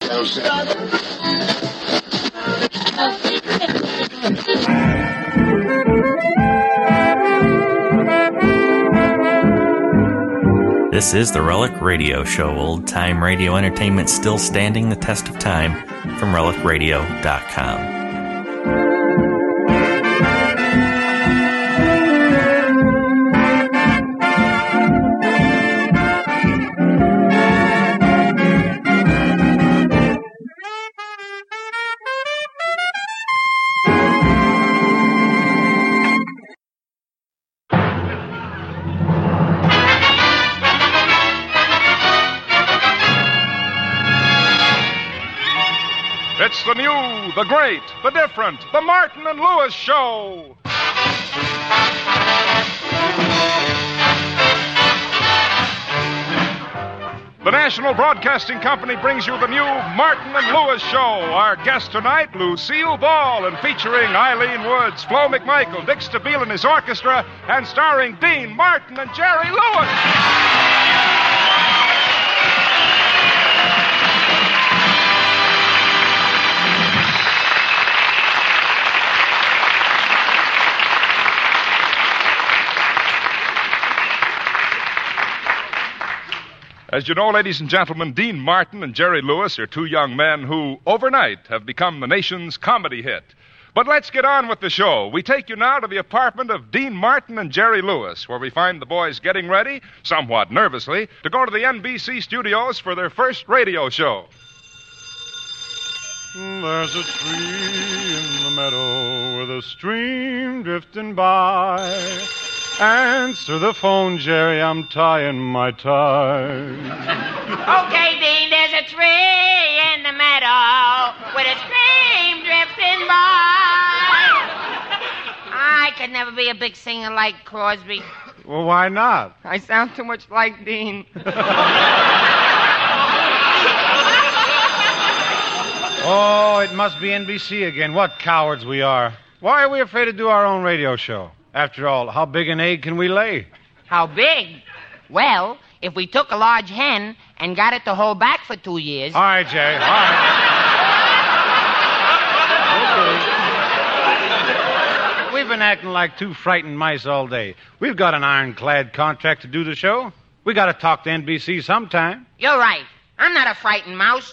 This is the Relic Radio Show, old-time radio entertainment still standing the test of time, from relicradio.com. It's the new, the great, the different, the Martin and Lewis Show. The National Broadcasting Company brings you the new Martin and Lewis Show. Our guest tonight, Lucille Ball, and featuring Eileen Woods, Flo McMichael, Dick Stabile and his orchestra, and starring Dean Martin and Jerry Lewis. As you know, ladies and gentlemen, Dean Martin and Jerry Lewis are two young men who, overnight, have become the nation's comedy hit. But let's get on with the show. We take you now to the apartment of Dean Martin and Jerry Lewis, where we find the boys getting ready, somewhat nervously, to go to the NBC studios for their first radio show. There's a tree in the meadow with a stream drifting by. Answer the phone, Jerry, I'm tying my tie. Okay, Dean, there's a tree in the meadow with a stream drifting by. I could never be a big singer like Crosby. Well, why not? I sound too much like Dean. Oh, it must be NBC again. What cowards we are. Why are we afraid to do our own radio show? After all, how big an egg can we lay? How big? Well, if we took a large hen and got it to hold back for 2 years... All right, Jerry, all right. Okay. We've been acting like two frightened mice all day. We've got an ironclad contract to do the show. We got to talk to NBC sometime. You're right. I'm not a frightened mouse.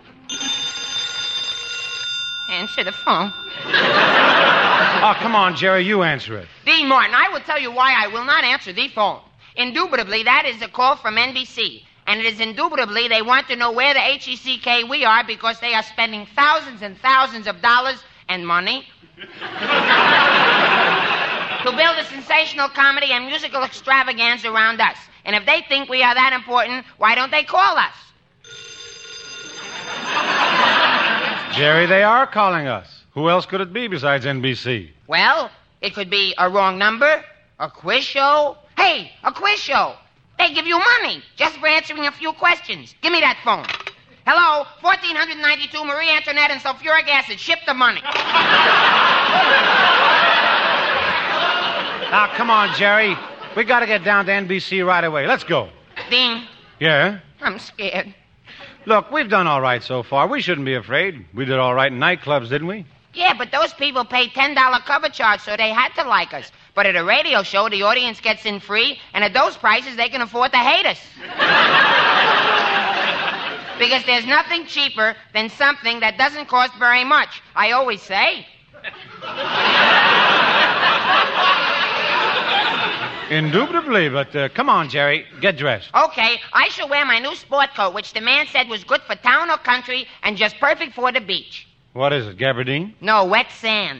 Answer the phone. Oh, come on, Jerry, you answer it. Dean Martin, I will tell you why I will not answer the phone. Indubitably, that is a call from NBC. And it is indubitably they want to know where the HECK we are because they are spending thousands and thousands of dollars and money to build a sensational comedy and musical extravaganza around us. And if they think we are that important, why don't they call us? Jerry, they are calling us. Who else could it be besides NBC? Well, it could be a wrong number, a quiz show. Hey, a quiz show. They give you money just for answering a few questions. Give me that phone. Hello, 1492 Marie Antoinette and sulfuric acid. Ship the money. Now, come on, Jerry. We got to get down to NBC right away. Let's go. Dean. Yeah? I'm scared. Look, we've done all right so far. We shouldn't be afraid. We did all right in nightclubs, didn't we? Yeah, but those people paid $10 cover charge, so they had to like us. But at a radio show, the audience gets in free, and at those prices, they can afford to hate us. Because there's nothing cheaper than something that doesn't cost very much, I always say. Indubitably, but come on, Jerry, get dressed. Okay, I shall wear my new sport coat, which the man said was good for town or country and just perfect for the beach. What is it, gabardine? No, wet sand.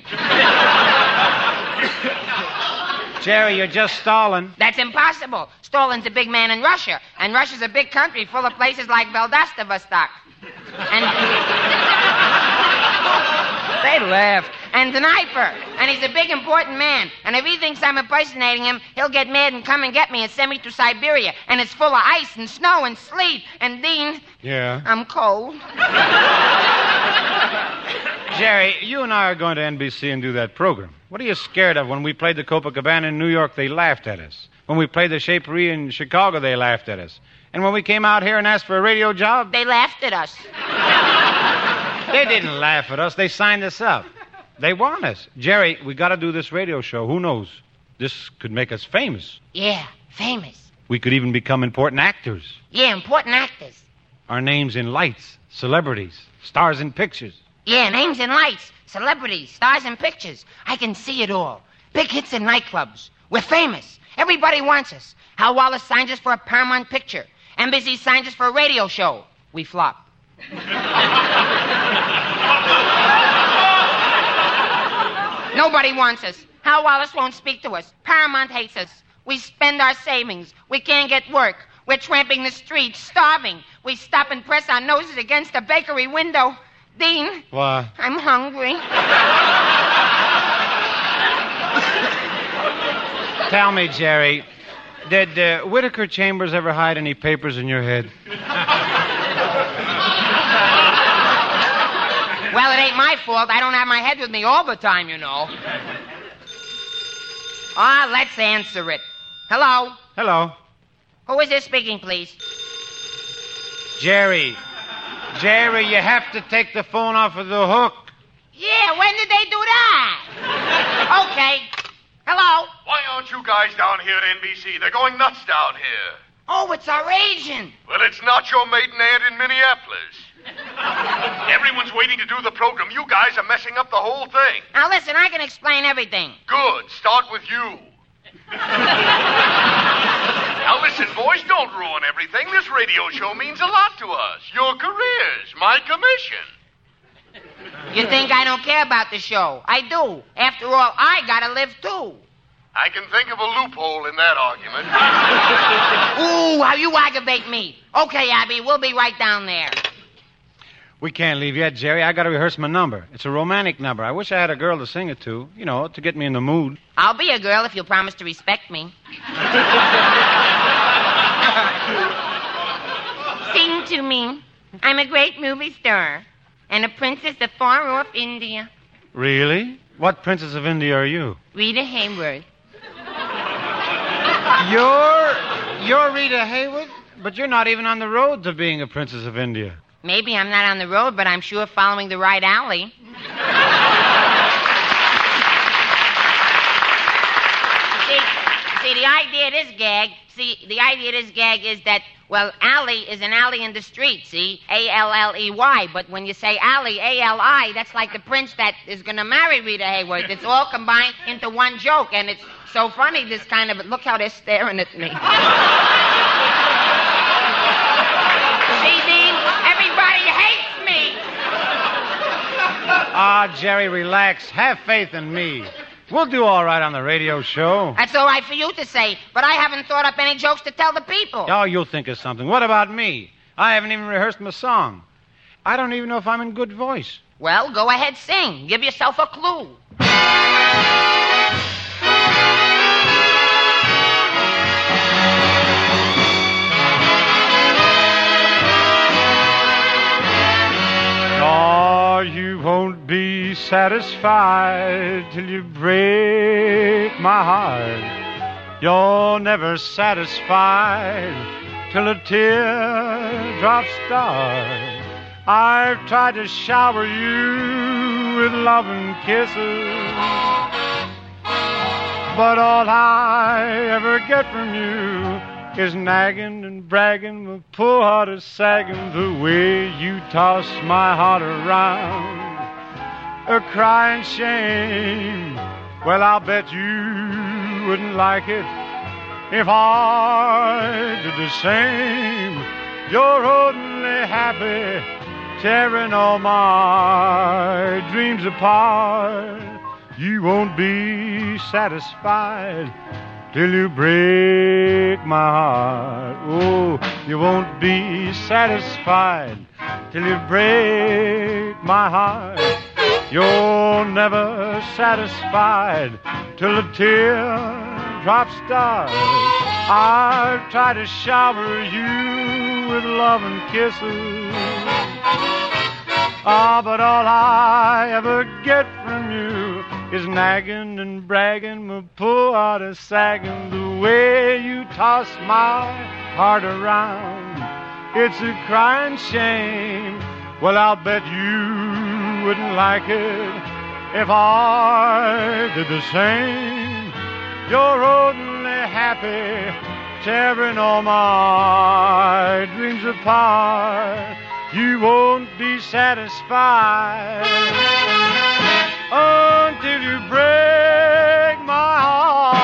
Jerry, you're just stalling. That's impossible. Stalin's a big man in Russia, and Russia's a big country full of places like Vladivostok. And they laughed. And Dnieper. And he's a big, important man. And if he thinks I'm impersonating him, he'll get mad and come and get me and send me to Siberia. And it's full of ice and snow and sleet. And Dean... Yeah? I'm cold. Jerry, you and I are going to NBC and do that program. What are you scared of? When we played the Copacabana in New York, they laughed at us. When we played the Shapery in Chicago, they laughed at us. And when we came out here and asked for a radio job... They laughed at us. They didn't laugh at us. They signed us up. They want us. Jerry, we got to do this radio show. Who knows? This could make us famous. Yeah, famous. We could even become important actors. Yeah, important actors. Our names in lights, celebrities, stars in pictures. Yeah, names in lights, celebrities, stars in pictures. I can see it all. Big hits in nightclubs. We're famous. Everybody wants us. Hal Wallace signs us for a Paramount picture. NBC signs us for a radio show. We flop. Nobody wants us. Hal Wallace won't speak to us. Paramount hates us. We spend our savings. We can't get work. We're tramping the streets, starving. We stop and press our noses against a bakery window. Dean. What? I'm hungry. Tell me, Jerry, did Whittaker Chambers ever hide any papers in your head? Well, it ain't my fault. I don't have my head with me all the time, you know. Let's answer it. Hello? Hello. Who is this speaking, please? Jerry. Jerry, you have to take the phone off of the hook. Yeah, when did they do that? Okay. Hello? Why aren't you guys down here at NBC? They're going nuts down here. Oh, it's our agent. Well, it's not your maiden aunt in Minneapolis. Everyone's waiting to do the program. You guys are messing up the whole thing. Now, listen, I can explain everything. Good. Start with you. Now, listen, boys, don't ruin everything. This radio show means a lot to us. Your careers, my commission. You think I don't care about the show? I do. After all, I gotta live, too. I can think of a loophole in that argument. Ooh, how you aggravate me. Okay, Abby, we'll be right down there. We can't leave yet, Jerry. I got to rehearse my number. It's a romantic number. I wish I had a girl to sing it to, to get me in the mood. I'll be a girl if you'll promise to respect me. Sing to me. I'm a great movie star and a princess of far off India. Really? What princess of India are you? Rita Hayworth. You're Rita Hayworth? But you're not even on the road to being a princess of India. Maybe I'm not on the road, but I'm sure following the right alley. See, the idea of this gag is that, well, alley is an alley in the street, see? A-L-L-E-Y. But when you say alley, A-L-I, that's like the prince that is going to marry Rita Hayworth. It's all combined into one joke, and it's so funny, this kind of... Look how they're staring at me. See, Dean? Everybody hates me. Jerry, relax. Have faith in me. We'll do all right on the radio show. That's all right for you to say, but I haven't thought up any jokes to tell the people. Oh, you'll think of something. What about me? I haven't even rehearsed my song. I don't even know if I'm in good voice. Well, go ahead, sing. Give yourself a clue. Oh, you won't be satisfied till you break my heart. You're never satisfied till a teardrop starts. I've tried to shower you with love and kisses, but all I ever get from you is nagging and bragging, my poor heart is sagging the way you toss my heart around, crying shame. Well, I'll bet you wouldn't like it if I did the same. You're only happy, tearing all my dreams apart. You won't be satisfied till you break my heart. Oh, you won't be satisfied till you break my heart. You're never satisfied till a teardrop starts. I've tried to shower you with love and kisses, but all I ever get from you is nagging and bragging, my poor heart is sagging the way you toss my heart around. It's a crying shame. Well, I'll bet you wouldn't like it if I did the same. You're only happy tearing all my dreams apart. You won't be satisfied until you break my heart.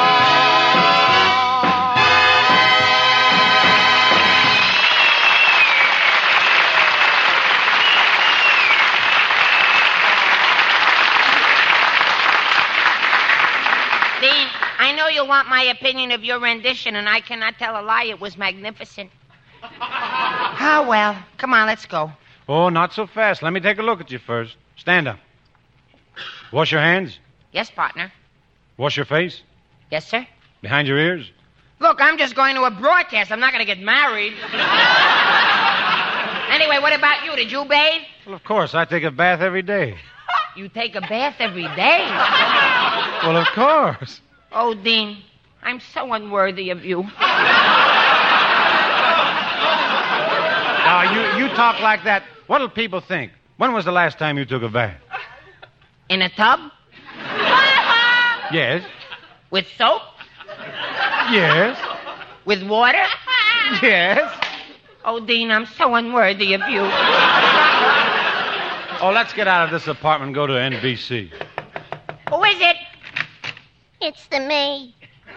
Dean, I know you want my opinion of your rendition, and I cannot tell a lie. It was magnificent. Ah, well. Come on, let's go. Oh, not so fast. Let me take a look at you first. Stand up. Wash your hands. Yes, partner. Wash your face. Yes, sir. Behind your ears. Look, I'm just going to a broadcast. I'm not going to get married. Anyway, what about you? Did you bathe? Well, of course. I take a bath every day. You take a bath every day? Well, of course. Oh, Dean, I'm so unworthy of you. Now, you talk like that. What'll people think? When was the last time you took a bath? In a tub? Yes. With soap? Yes. With water? Yes. Oh, Dean, I'm so unworthy of you. Oh, let's get out of this apartment and go to NBC. Who is it? It's the maid.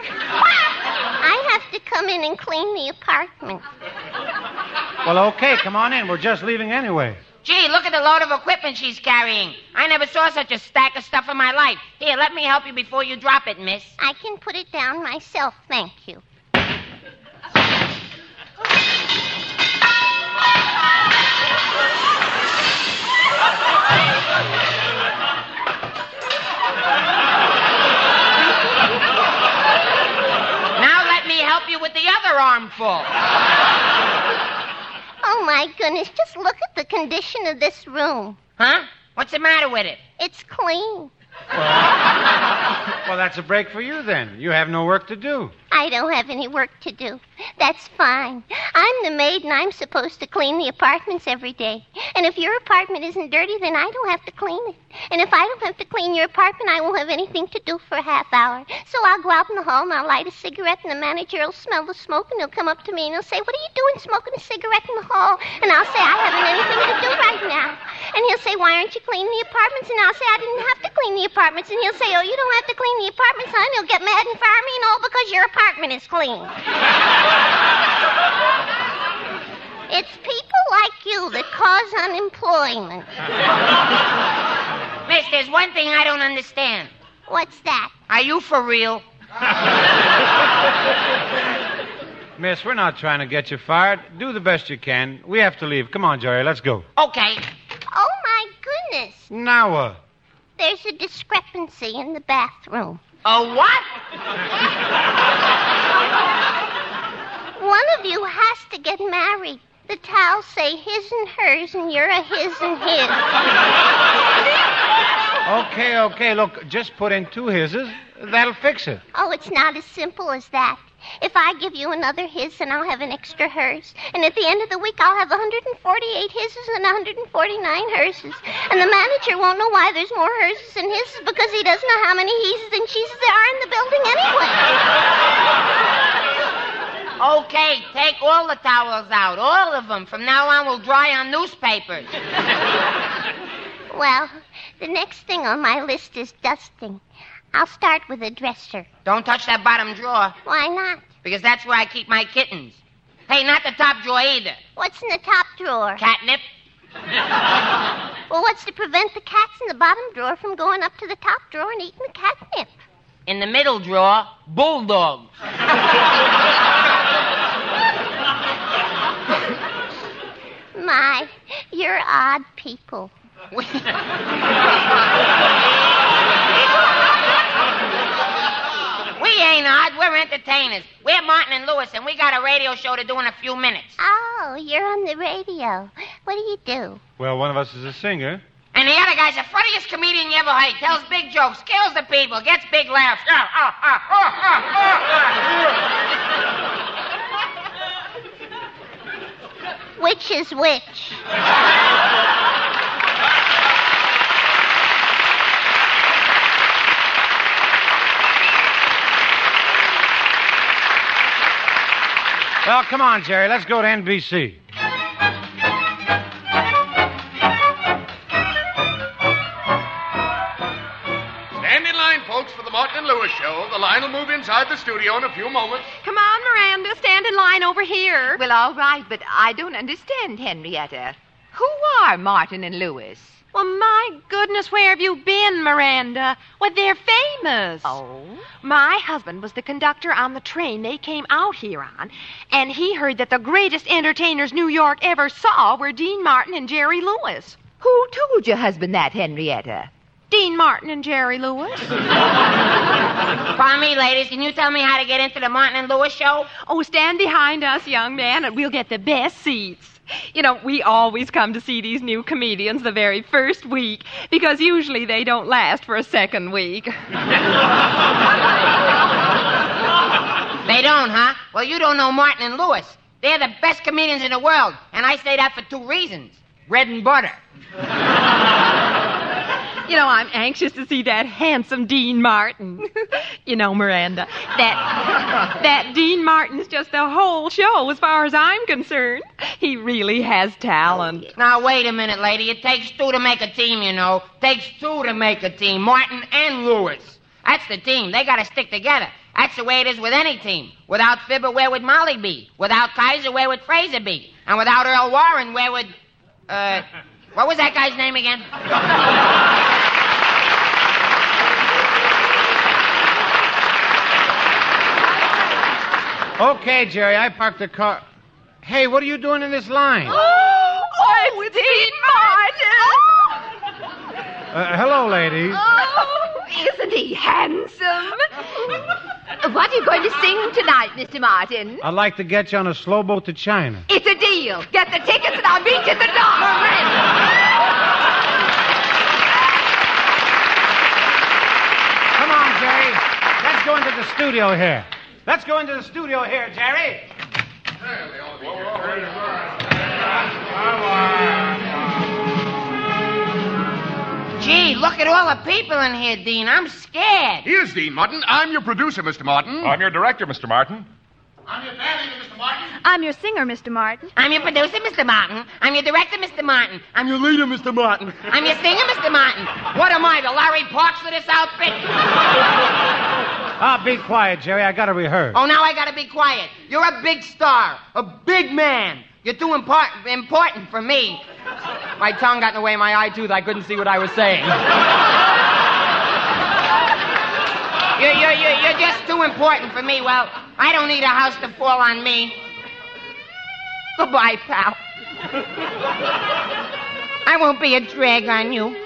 I have to come in and clean the apartment. Well, okay, come on in. We're just leaving anyway. Gee, look at the load of equipment she's carrying. I never saw such a stack of stuff in my life. Here, let me help you before you drop it, miss. I can put it down myself, thank you. Now let me help you with the other armful. Oh, my goodness, just look at the condition of this room. Huh? What's the matter with it? It's clean. Well, that's a break for you then. You have no work to do. I don't have any work to do. That's fine. I'm the maid, and I'm supposed to clean the apartments every day. And if your apartment isn't dirty, then I don't have to clean it. And if I don't have to clean your apartment, I won't have anything to do for a half hour. So I'll go out in the hall, and I'll light a cigarette, and the manager will smell the smoke, and he'll come up to me, and he'll say, "What are you doing smoking a cigarette in the hall?" And I'll say, "I haven't anything to do right now." And he'll say, "Why aren't you cleaning the apartments?" And I'll say, "I didn't have to clean the apartments." And he'll say, "Oh, you don't have to clean the apartments, huh?" And he'll get mad and fire me and all because your apartment is clean. It's people like you that cause unemployment. Miss, there's one thing I don't understand. What's that? Are you for real? Miss, we're not trying to get you fired. Do the best you can. We have to leave. Come on, Jerry, let's go. Okay. Oh, my goodness. Now what? There's a discrepancy in the bathroom. A what? One of you has to get married. The towels say his and hers, and you're a his and his. Okay. Look, just put in 2 hises. That'll fix it. Oh, it's not as simple as that. If I give you another his, then I'll have an extra hers. And at the end of the week, I'll have 148 hises and 149 herses. And the manager won't know why there's more herses than hises because he doesn't know how many he's and she's there are in the building anyway. Okay, take all the towels out, all of them. From now on, we'll dry on newspapers. Well, the next thing on my list is dusting. I'll start with the dresser. Don't touch that bottom drawer. Why not? Because that's where I keep my kittens. Hey, not the top drawer either. What's in the top drawer? Catnip. Well, what's to prevent the cats in the bottom drawer from going up to the top drawer and eating the catnip? In the middle drawer, bulldogs. My, you're odd people. We ain't odd. We're entertainers. We're Martin and Lewis, and we got a radio show to do in a few minutes. Oh, you're on the radio. What do you do? Well, one of us is a singer. And the other guy's the funniest comedian you ever heard. Tells big jokes, kills the people, gets big laughs. Which is which? Well, come on, Jerry. Let's go to NBC. Stand in line, folks, for the Martin and Lewis show. The line will move inside the studio in a few moments. Come on, Miranda. Stand in line over here. Well, all right, but I don't understand, Henrietta. Who are Martin and Lewis? Well, my goodness, where have you been, Miranda? Well, they're famous. Oh? My husband was the conductor on the train they came out here on, and he heard that the greatest entertainers New York ever saw were Dean Martin and Jerry Lewis. Who told your husband that, Henrietta? Dean Martin and Jerry Lewis. Pardon me, ladies. Can you tell me how to get into the Martin and Lewis show? Oh, stand behind us, young man, and we'll get the best seats. You know, we always come to see these new comedians the very first week, because usually they don't last for a second week. They don't, huh? Well, you don't know Martin and Lewis. They're the best comedians in the world, and I say that for 2 reasons. Bread and butter. You know, I'm anxious to see that handsome Dean Martin. You know, Miranda, that Dean Martin's just the whole show as far as I'm concerned. He really has talent. Now, wait a minute, lady. It takes 2 to make a team, you know. Takes 2 to make a team. Martin and Lewis. That's the team. They got to stick together. That's the way it is with any team. Without Fibber, where would Molly be? Without Kaiser, where would Fraser be? And without Earl Warren, where would... what was that guy's name again? Okay, Jerry, I parked the car. Hey, what are you doing in this line? Oh, it's Dean Martin! Hello, ladies. Oh, isn't he handsome? What are you going to sing tonight, Mr. Martin? I'd like to get you on a slow boat to China. It's a deal. Get the tickets and I'll meet you at the door. Come on, Jerry. Let's go into the studio here. Let's go into the studio here, Jerry. Gee, look at all the people in here, Dean. I'm scared. Here's Dean Martin. I'm your producer, Mr. Martin. I'm your director, Mr. Martin. I'm your manager, Mr. Martin. I'm your singer, Mr. Martin. I'm your producer, Mr. Martin. I'm your director, Mr. Martin. I'm your leader, Mr. Martin. I'm your singer, Mr. Martin. What am I, the Larry Parks of this outfit? Be quiet, Jerry. I got to rehearse. Oh, now I gotta be quiet. You're a big star, a big man. You're too important for me. My tongue got in the way of my eye tooth. I couldn't see what I was saying. You're just too important for me. Well, I don't need a house to fall on me. Goodbye, pal. I won't be a drag on you.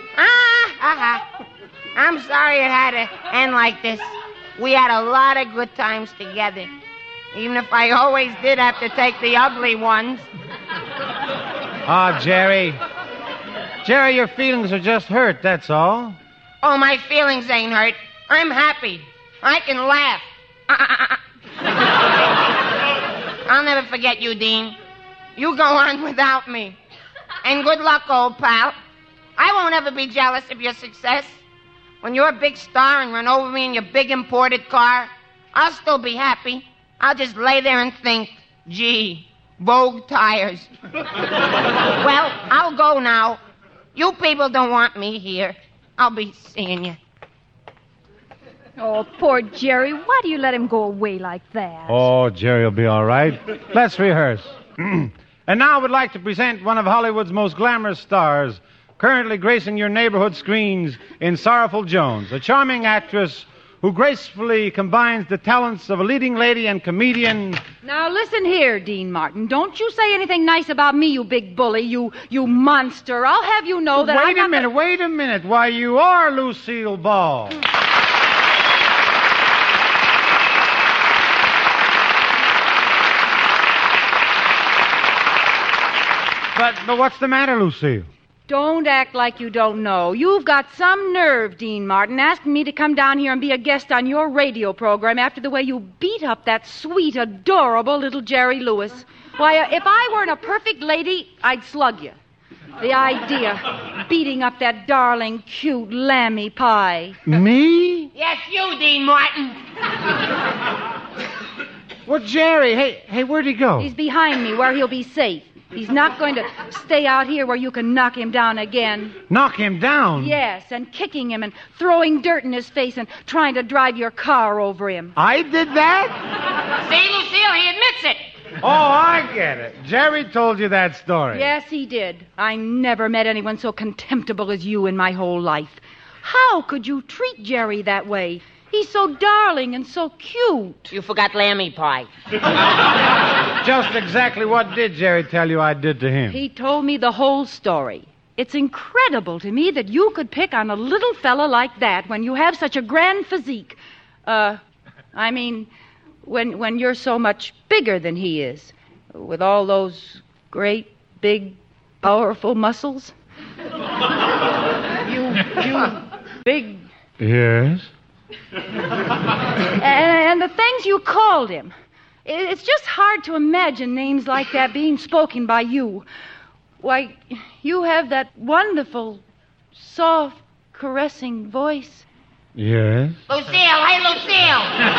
I'm sorry it had to end like this. We had a lot of good times together. Even if I always did have to take the ugly ones. Jerry. Jerry, your feelings are just hurt, that's all. Oh, my feelings ain't hurt. I'm happy. I can laugh. I'll never forget you, Dean. You go on without me. And good luck, old pal. I won't ever be jealous of your success. When you're a big star and run over me in your big imported car, I'll still be happy. I'll just lay there and think, gee, Vogue tires. Well, I'll go now. You people don't want me here. I'll be seeing you. Oh, poor Jerry. Why do you let him go away like that? Oh, Jerry will be all right. Let's rehearse. And now I would like to present one of Hollywood's most glamorous stars, currently gracing your neighborhood screens in Sorrowful Jones, a charming actress who gracefully combines the talents of a leading lady and comedian. Now, listen here, Dean Martin. Don't you say anything nice about me, you big bully, you monster. I'll have you know that Wait a minute. Why, you are Lucille Ball. But what's the matter, Lucille? Don't act like you don't know. You've got some nerve, Dean Martin, asking me to come down here and be a guest on your radio program after the way you beat up that sweet, adorable little Jerry Lewis. Why, if I weren't a perfect lady, I'd slug you. The idea, beating up that darling, cute, lammy pie. Me? Yes, you, Dean Martin. Well, Jerry, hey, where'd he go? He's behind me where he'll be safe. He's not going to stay out here where you can knock him down again. Knock him down? Yes, and kicking him and throwing dirt in his face and trying to drive your car over him. I did that? See, Lucille, he admits it. Oh, I get it. Jerry told you that story. Yes, he did. I never met anyone so contemptible as you in my whole life. How could you treat Jerry that way? He's so darling and so cute. You forgot Lammy Pie. Just exactly what did Jerry tell you I did to him? He told me the whole story. It's incredible to me that you could pick on a little fella like that when you have such a grand physique. When you're so much bigger than he is, with all those great, big, powerful muscles. You big... Yes? And the things you called him. It's just hard to imagine names like that being spoken by you. Why, you have that wonderful, soft, caressing voice. Yes? Lucille, hey, Lucille.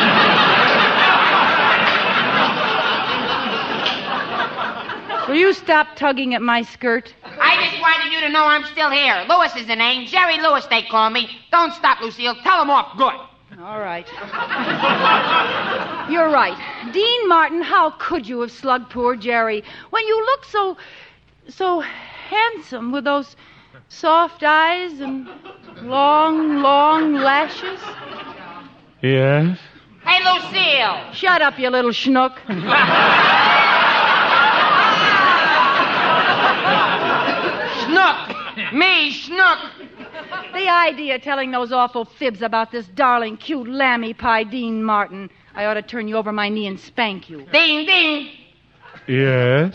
Will you stop tugging at my skirt? I just wanted you to know I'm still here. Lewis is the name. Jerry Lewis, they call me. Don't stop, Lucille. Tell him off good. All right. You're right. Dean Martin, how could you have slugged poor Jerry when you look so handsome with those soft eyes and long, long lashes? Yes? Hey, Lucille. Shut up, you little schnook. Schnook. Me, Schnook. The idea of telling those awful fibs about this darling, cute, lammy pie Dean Martin. I ought to turn you over my knee and spank you. Ding, ding. Yes?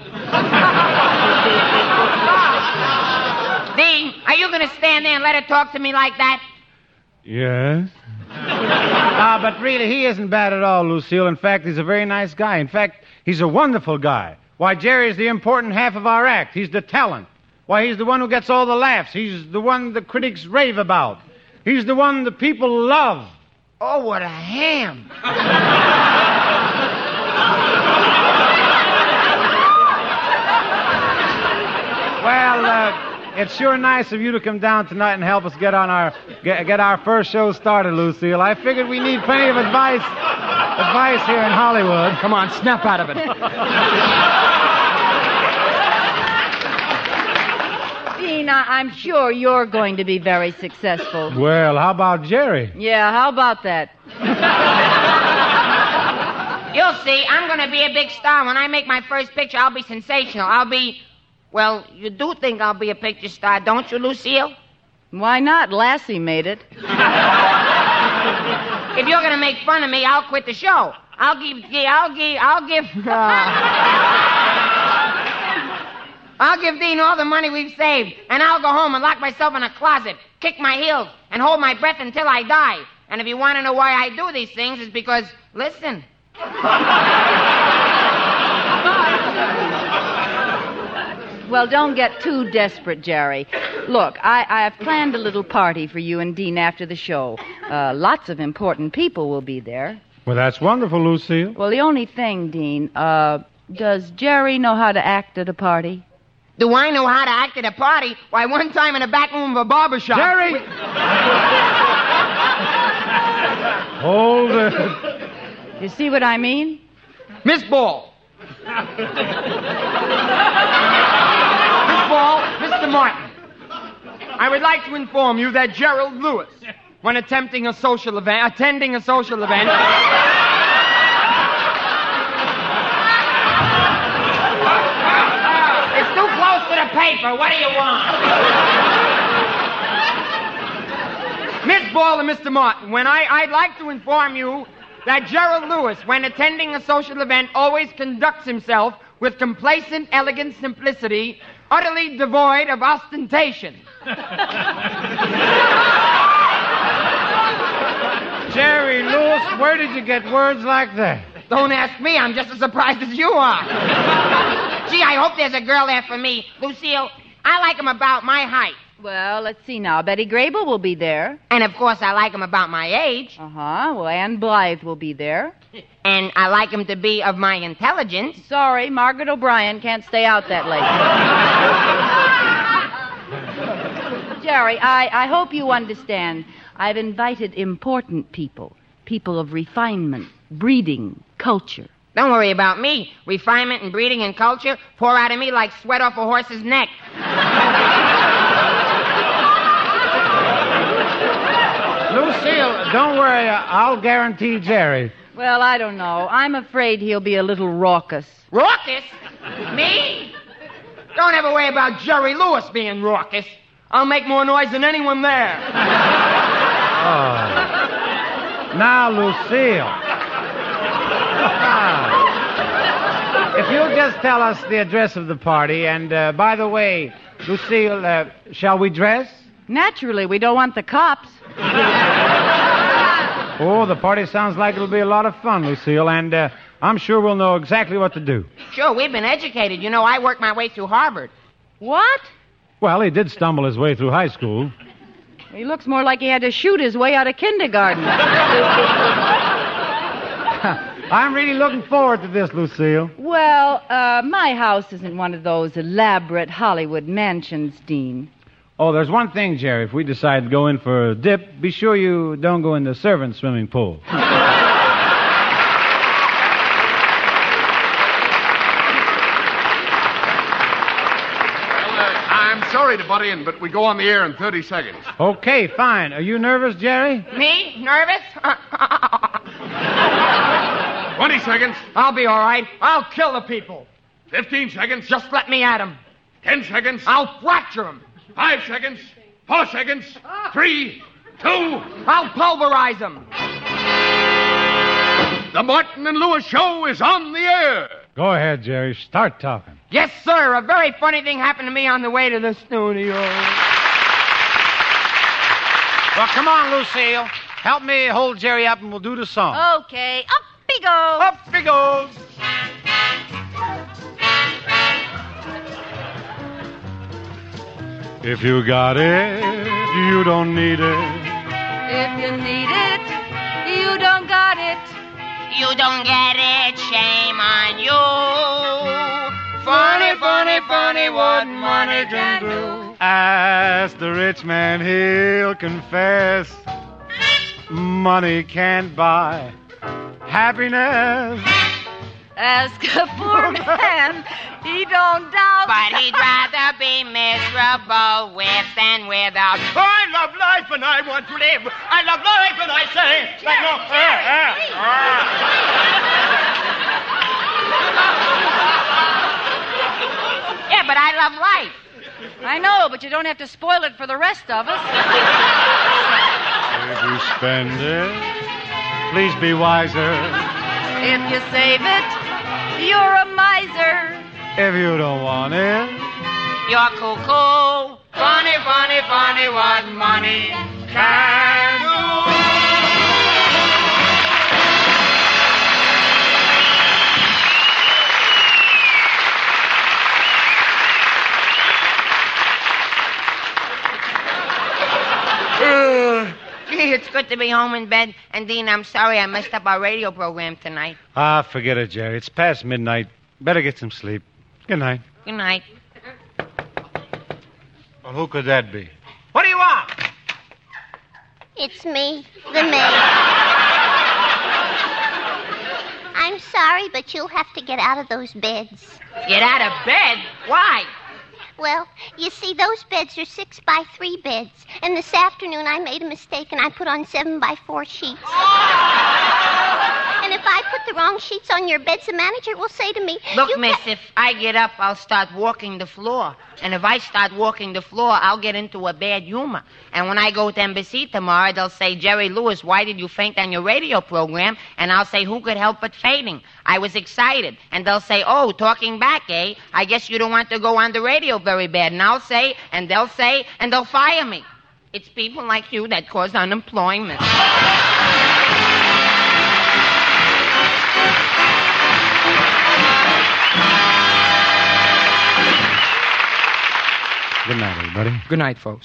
Dean, are you going to stand there and let her talk to me like that? Yes? But really, he isn't bad at all, Lucille. In fact, he's a very nice guy. In fact, he's a wonderful guy. Why, Jerry's the important half of our act. He's the talent. Why, he's the one who gets all the laughs. He's the one the critics rave about. He's the one the people love. Oh, what a ham. Well, it's sure nice of you to come down tonight and help us get our first show started, Lucille. I figured we need plenty of advice here in Hollywood. Come on, snap out of it. Dean, I'm sure you're going to be very successful. Well, how about Jerry? Yeah, how about that? You'll see, I'm going to be a big star. When I make my first picture, I'll be sensational. Well, you do think I'll be a picture star, don't you, Lucille? Why not? Lassie made it. If you're going to make fun of me, I'll quit the show. I'll give Dean all the money we've saved, and I'll go home and lock myself in a closet, kick my heels, and hold my breath until I die. And if you want to know why I do these things, it's because, listen. Well, don't get too desperate, Jerry. Look, I have planned a little party for you and Dean after the show. Lots of important people will be there. Well, that's wonderful, Lucille. Well, the only thing, Dean, does Jerry know how to act at a party? Do I know how to act at a party? Why, one time in the back room of a barber shop... Jerry! Hold it. You see what I mean? Miss Ball. Miss Ball, Mr. Martin. I would like to inform you that Gerald Lewis, when attending a social event... It's too close to the paper. What do you want? Miss Ball and Mr. Martin, I'd like to inform you that Gerald Lewis, when attending a social event, always conducts himself with complacent, elegant simplicity, utterly devoid of ostentation. Jerry Lewis, where did you get words like that? Don't ask me. I'm just as surprised as you are. Gee, I hope there's a girl there for me. Lucille, I like 'em about my height. Well, let's see now. Betty Grable will be there. And, of course, I like 'em about my age. Uh-huh. Well, Ann Blythe will be there. And I like 'em to be of my intelligence. Sorry, Margaret O'Brien can't stay out that late. Jerry, I hope you understand. I've invited important people. People of refinement, breeding, culture. Don't worry about me. Refinement and breeding and culture pour out of me like sweat off a horse's neck. Lucille, don't worry. I'll guarantee Jerry. Well, I don't know. I'm afraid he'll be a little raucous. Raucous? Me? Don't ever worry about Jerry Lewis being raucous. I'll make more noise than anyone there. Oh. Now, Lucille. If you'll just tell us the address of the party, and by the way, Lucille, shall we dress? Naturally, we don't want the cops. Oh, the party sounds like it'll be a lot of fun, Lucille, and I'm sure we'll know exactly what to do. Sure, we've been educated. You know, I worked my way through Harvard. What? Well, he did stumble his way through high school. He looks more like he had to shoot his way out of kindergarten. I'm really looking forward to this, Lucille. Well, my house isn't one of those elaborate Hollywood mansions, Dean. Oh, there's one thing, Jerry. If we decide to go in for a dip, be sure you don't go in the servants' swimming pool. I'm sorry to butt in, but we go on the air in 30 seconds. Okay, fine. Are you nervous, Jerry? Me? Nervous? 20 seconds. I'll be all right. I'll kill the people. 15 seconds. Just let me at 'em. 10 seconds. I'll fracture 'em. 5 seconds. 4 seconds. 3, 2. I'll pulverize 'em. The Martin and Lewis show is on the air. Go ahead, Jerry. Start talking. Yes, sir. A very funny thing happened to me on the way to the studio. Well, come on, Lucille. Help me hold Jerry up and we'll do the song. Okay, up he goes. Up he goes. If you got it, you don't need it. If you need it, you don't got it. You don't get it, shame on you. Funny, funny, funny what money can do. Ask the rich man, he'll confess. Money can't buy happiness. Ask a poor man, he don't doubt. But he'd rather be miserable with than without. I love life and I want to live. I love life and I say, like no. Yeah, but I love life. I know, but you don't have to spoil it for the rest of us. If you spend it, please be wiser. If you save it, you're a miser. If you don't want it, You're cuckoo. Funny, funny, funny what money can do. Gee, it's good to be home in bed. And, Dean, I'm sorry I messed up our radio program tonight. forget it, Jerry. It's past midnight. Better get some sleep. Good night. Good night. Well, who could that be? What do you want? It's me, the maid. I'm sorry, but you'll have to get out of those beds. Get out of bed? Why? Well, you see, those beds are 6x3 beds. And this afternoon I made a mistake and I put on 7x4 sheets. And if I put the wrong sheets on your beds, the manager will say to me... Look, miss, if I get up, I'll start walking the floor. And if I start walking the floor, I'll get into a bad humor. And when I go to Embassy tomorrow, they'll say, Jerry Lewis, why did you faint on your radio program? And I'll say, who could help but fainting? I was excited. And they'll say, oh, talking back, eh? I guess you don't want to go on the radio very bad. And I'll say, and they'll say, and they'll fire me. It's people like you that cause unemployment. Good night, everybody. Good night, folks.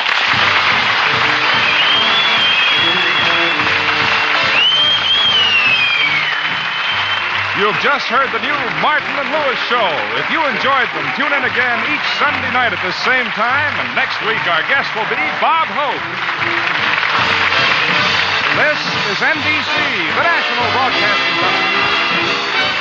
You've just heard the new Martin and Lewis show. If you enjoyed them, tune in again each Sunday night at the same time, and next week our guest will be Bob Hope. This is NBC, the National Broadcasting Company.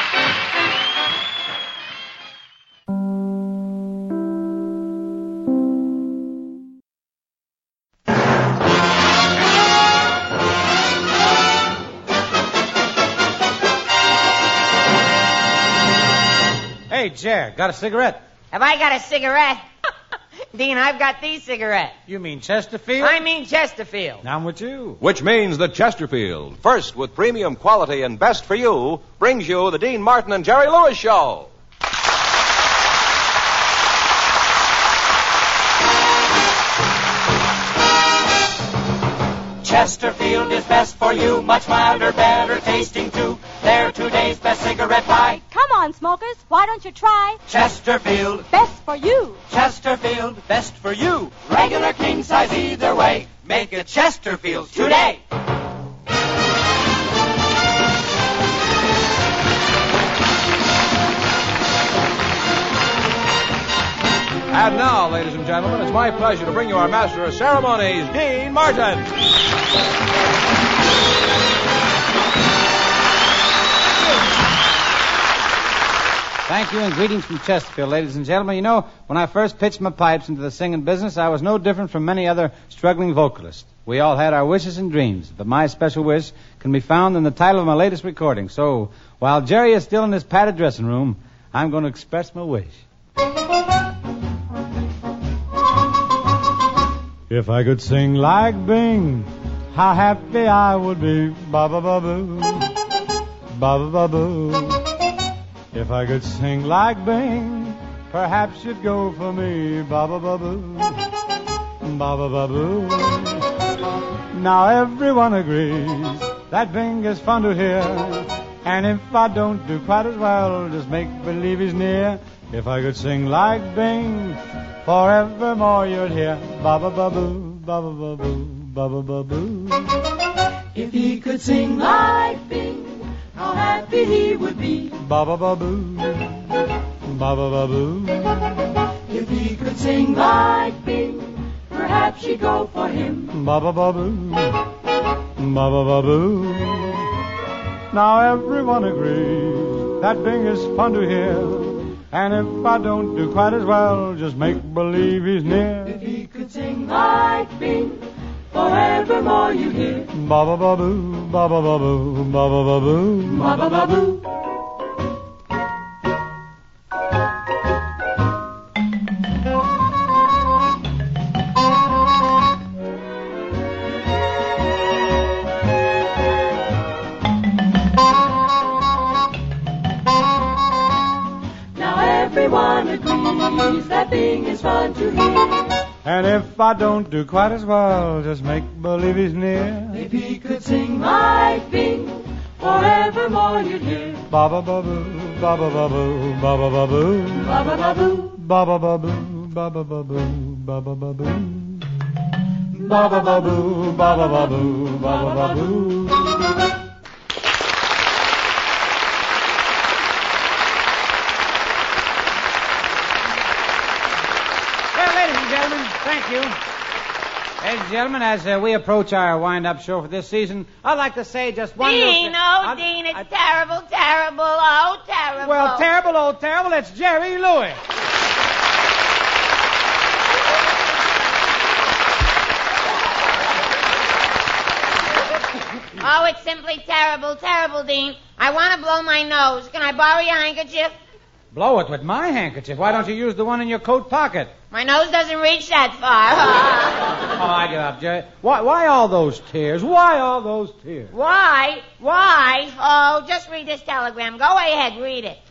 Hey, Jer, got a cigarette? Have I got a cigarette? Dean, I've got the cigarette. You mean Chesterfield? I mean Chesterfield. I'm with you. Which means that Chesterfield, first with premium quality and best for you, brings you the Dean Martin and Jerry Lewis Show. Chesterfield is best for you, much milder, better tasting too. They're today's best cigarette buy. Come on, smokers, why don't you try Chesterfield, best for you? Chesterfield, best for you. Regular, king size, either way. Make it Chesterfield today. And now, ladies and gentlemen, it's my pleasure to bring you our master of ceremonies, Dean Martin. Thank you and greetings from Chesterfield, ladies and gentlemen. You know, when I first pitched my pipes into the singing business, I was no different from many other struggling vocalists. We all had our wishes and dreams, but my special wish can be found in the title of my latest recording. So, while Jerry is still in his padded dressing room, I'm going to express my wish. If I could sing like Bing, how happy I would be. Ba-ba-ba-boo, ba-ba-ba-boo. If I could sing like Bing, perhaps you'd go for me. Ba-ba-ba-boo, ba-ba-ba-boo. Now everyone agrees that Bing is fun to hear. And if I don't do quite as well, just make believe he's near. If I could sing like Bing, forevermore you'd hear. Ba-ba-ba-boo, ba-ba-ba-boo, ba-ba-ba-boo. If he could sing like Bing, how happy he would be. Ba-ba-ba-boo, ba-ba-ba-boo. If he could sing like Bing, perhaps you'd go for him. Ba-ba-ba-boo, ba-ba-ba-boo. Now everyone agrees that Bing is fun to hear. And if I don't do quite as well, just make believe he's near. If he could sing like Bing, forevermore you hear. Ba-ba-ba-boo, ba-ba-ba-boo, ba-ba-ba-boo, ba-ba-ba-boo. Everyone agrees that Bing is fun to hear. And if I don't do quite as well, just make believe he's near. If he could sing like Bing, forevermore you'd hear. Ba-ba-ba-boo, ba-ba-ba-boo, ba-ba-ba-boo, ba-ba-ba-boo, ba-ba-ba-boo, ba-ba-ba-boo, ba-ba-ba-boo, ba-ba-ba-boo, ba-ba-ba-boo, ba-ba-ba-boo. Thank you. Ladies and gentlemen, as we approach our wind-up show for this season, I'd like to say just one little thing. Dean, oh, Dean, it's terrible, terrible, oh, terrible. Well, terrible, oh, terrible, it's Jerry Lewis. Oh, it's simply terrible, terrible, Dean. I want to blow my nose. Can I borrow your handkerchief? Blow it with my handkerchief. Why don't you use the one in your coat pocket? My nose doesn't reach that far. Oh, I give up, Jerry. Why all those tears? Why all those tears? Why? Why? Oh, just read this telegram. Go ahead, read it.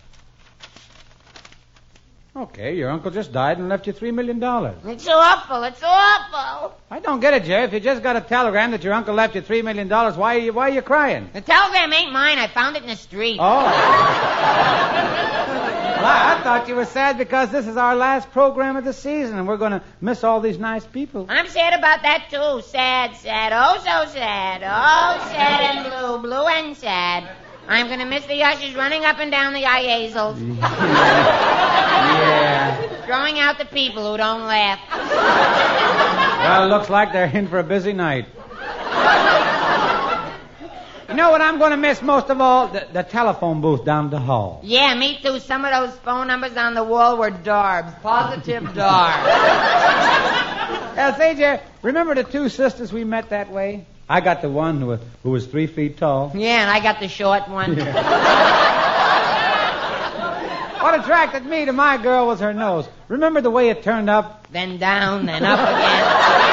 Okay, your uncle just died and left you $3 million. It's awful. It's awful. I don't get it, Jerry. If you just got a telegram that your uncle left you $3 million, why are you crying? The telegram ain't mine. I found it in the street. Oh. I thought you were sad because this is our last program of the season, and we're going to miss all these nice people. I'm sad about that, too. Sad, sad, oh, so sad. Oh, sad and blue, blue and sad. I'm going to miss the ushers running up and down the IAZels. Yeah. Throwing out the people who don't laugh. Well, it looks like they're in for a busy night. You know what I'm going to miss most of all? The telephone booth down the hall. Yeah, me too. Some of those phone numbers on the wall were Darbs. Positive Darbs. Say, Jerry, remember the two sisters we met that way? I got the one who was 3 feet tall. Yeah, and I got the short one. Yeah. What attracted me to my girl was her nose. Remember the way it turned up? Then down, then up again.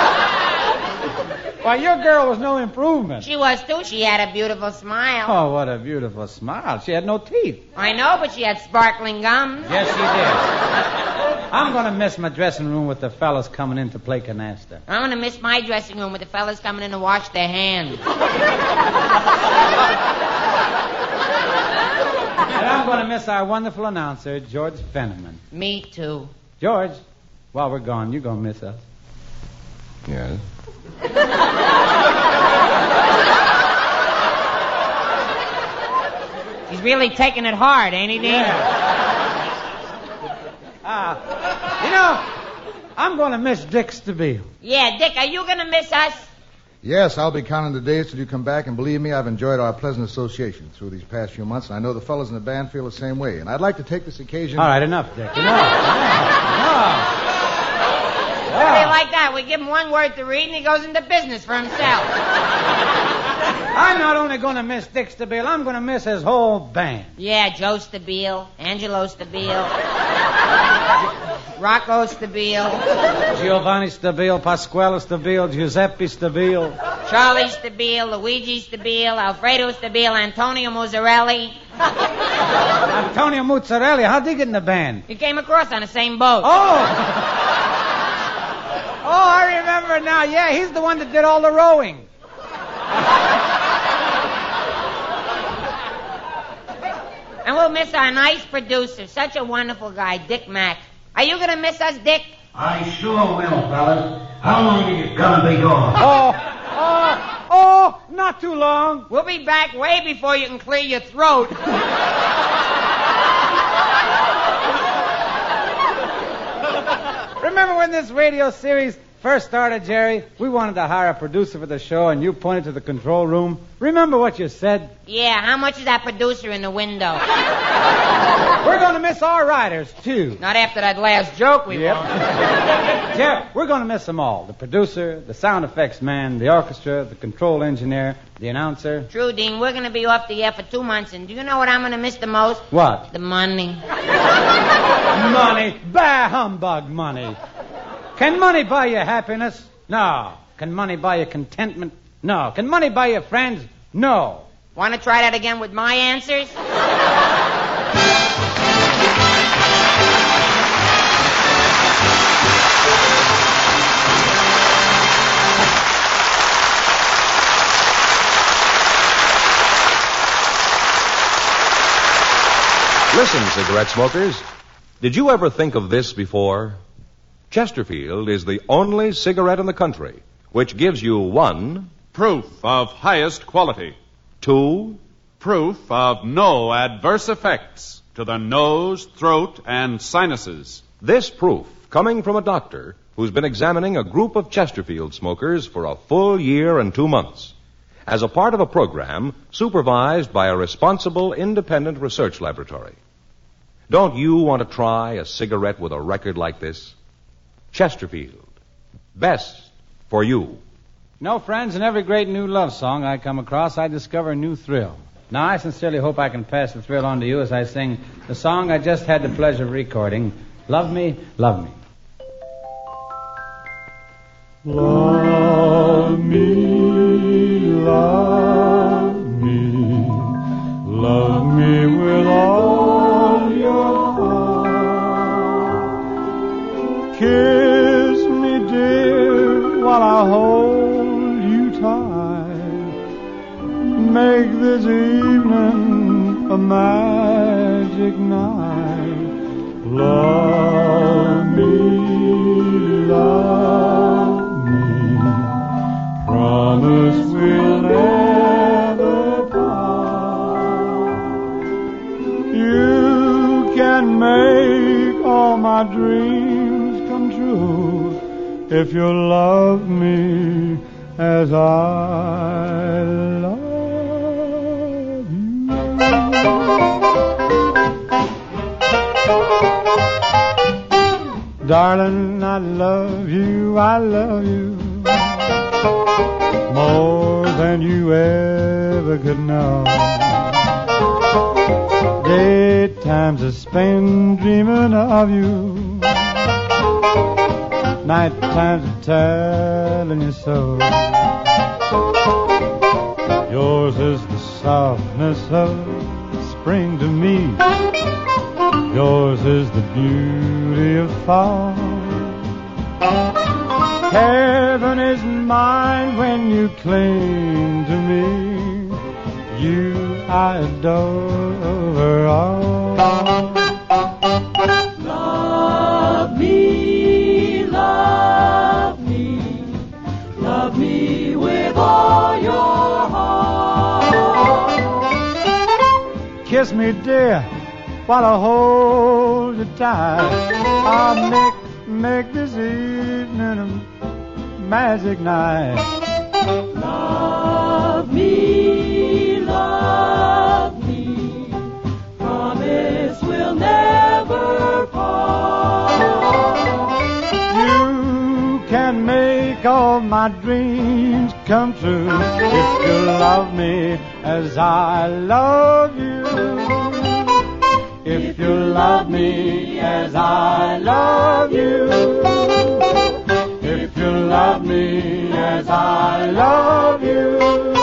Why, your girl was no improvement. She was, too. She had a beautiful smile. Oh, what a beautiful smile. She had no teeth. I know, but she had sparkling gums. Yes, she did. I'm going to miss my dressing room with the fellas coming in to play canasta. I'm going to miss my dressing room with the fellas coming in to wash their hands. And I'm going to miss our wonderful announcer, George Fenneman. Me, too. George, while we're gone, you going to miss us. Yes. He's really taking it hard, ain't he, Dean? You know, I'm going to miss Dick Stabile. Yeah, Dick, are you going to miss us? Yes, I'll be counting the days till you come back, and believe me, I've enjoyed our pleasant association through these past few months, and I know the fellas in the band feel the same way. And I'd like to take this occasion... All right, enough, Dick. Enough. Somebody like that, we give him one word to read, and he goes into business for himself. I'm not only going to miss Dick Stabile, I'm going to miss his whole band. Yeah, Joe Stabile, Angelo Stabile, Rocco Stabile, Giovanni Stabile, Pasquale Stabile, Giuseppe Stabile, Charlie Stabile, Luigi Stabile, Alfredo Stabile, Antonio Muzzarelli. Antonio Muzzarelli, how'd he get in the band? He came across on the same boat. Oh, I remember now. Yeah, he's the one that did all the rowing. And we'll miss our nice producer, such a wonderful guy, Dick Mack. Are you going to miss us, Dick? I sure will, fellas. How long are you going to be gone? Oh, not too long. We'll be back way before you can clear your throat. Remember when this radio series first started, Jerry? We wanted to hire a producer for the show, and you pointed to the control room. Remember what you said? Yeah, how much is that producer in the window? We're going to miss our writers, too. Not after that last joke we won't. Jerry, we're going to miss them all. The producer, the sound effects man, the orchestra, the control engineer, the announcer. True, Dean. We're going to be off the air for 2 months, and do you know what I'm going to miss the most? What? The money. Money. Bah, humbug money. Can money buy you happiness? No. Can money buy you contentment? No. Can money buy you friends? No. Want to try that again with my answers? Listen, cigarette smokers. Did you ever think of this before? Chesterfield is the only cigarette in the country which gives you 1, proof of highest quality. 2, proof of no adverse effects to the nose, throat, and sinuses. This proof coming from a doctor who's been examining a group of Chesterfield smokers for a full year and 2 months as a part of a program supervised by a responsible independent research laboratory. Don't you want to try a cigarette with a record like this? Chesterfield. Best for you. No, friends, in every great new love song I come across, I discover a new thrill. Now, I sincerely hope I can pass the thrill on to you as I sing the song I just had the pleasure of recording, Love Me, Love Me. Love me, love me, love me with all your heart. Kiss me, dear, while I hold you tight. Make this evening a magic night. Love me, promise we'll never part. You can make all my dreams come true if you love me as I love you. Darling, I love you more than you ever could know. Daytimes I spend dreaming of you, night times I'm telling you so. Yours is the softness of spring to me. Yours is the beauty of fall. Heaven is mine when you cling to me. You I adore all. Love me, love me, love me with all your heart. Kiss me, dear, while I hold you tight. I'll make this evening a magic night. Love me, promise we'll never part. You can make all my dreams come true if you love me as I love you. If you love me as I love you. If you love me as I love you.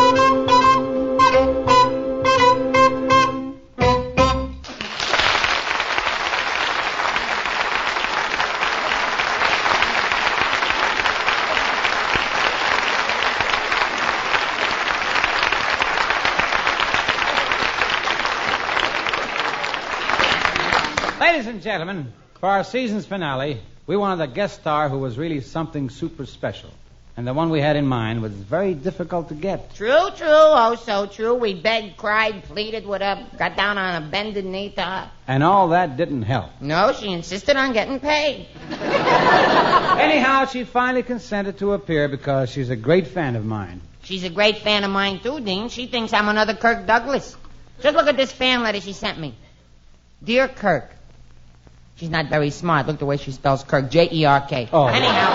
Ladies and gentlemen, for our season's finale, we wanted a guest star who was really something super special. And the one we had in mind was very difficult to get. True, oh so true. We begged, cried, pleaded with her, got down on a bended knee to her. And all that didn't help. No, she insisted on getting paid. Anyhow, she finally consented to appear because she's a great fan of mine. She's a great fan of mine, too, Dean. She thinks I'm another Kirk Douglas. Just look at this fan letter she sent me. Dear Kirk. She's not very smart. Look the way she spells Kirk. J-E-R-K. Oh. Anyhow.